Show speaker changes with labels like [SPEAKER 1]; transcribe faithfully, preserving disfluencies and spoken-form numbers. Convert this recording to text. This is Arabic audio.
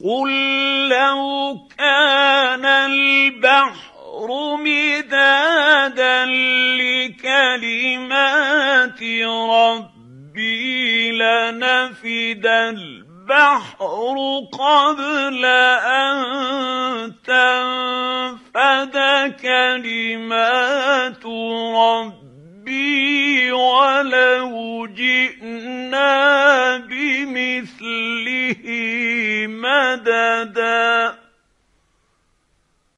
[SPEAKER 1] قل لو كان البحر مدادا لكلمات ربي لنفد البحر قبل أن تنفد كلمات ربي ولو جئنا بمثله مددا